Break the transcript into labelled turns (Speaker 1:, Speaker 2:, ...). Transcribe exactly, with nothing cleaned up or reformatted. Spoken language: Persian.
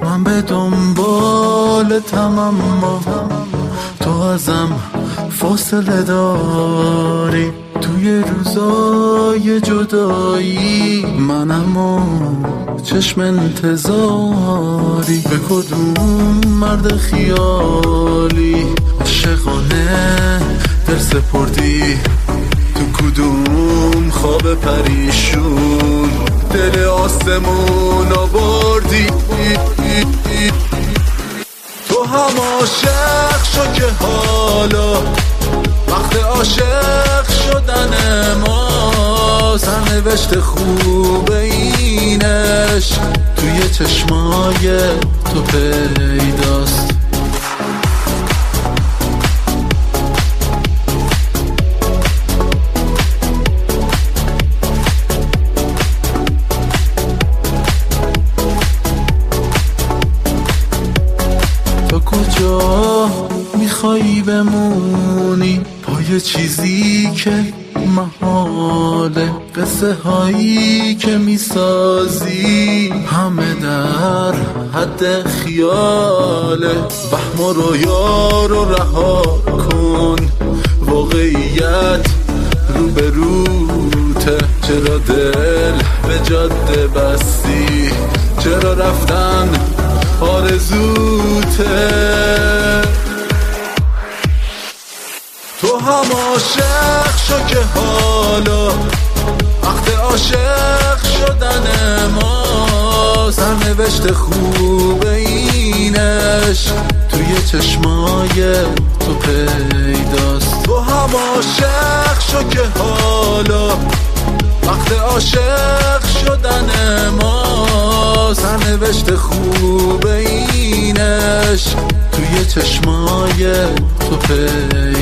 Speaker 1: من به دنبالتم اما تو ازم فاصله داری. توی روزای جدایی منم و چشم انتظاری. به کدوم مرد خیالی عاشقانه دل سپردی؟ تو کدوم خواب پریشون دل آسمون آوردی؟ تو هم عاشق شو که حالا وقت عاشق شدن ما. سرنوشت خوب اینش توی چشمای تو پیداست. تا کجا میخوایی بمونی پای چیزی که محاله؟ قصه هایی که میسازی همه در حد خیاله. وهم و رویا رو رها کن، واقعیت رو به روته. چرا دل به جاده بستی؟ چرا رفتن آرزوته؟ تو هم عاشق شو که حالا وقت عاشق شدن ما. سرنوشت خوب اینش توی چشمای تو پیداست. تو هم عاشق شو که حالا وقت عاشق شدن ما. سرنوشت خوب اینش توی چشمای تو پیداست.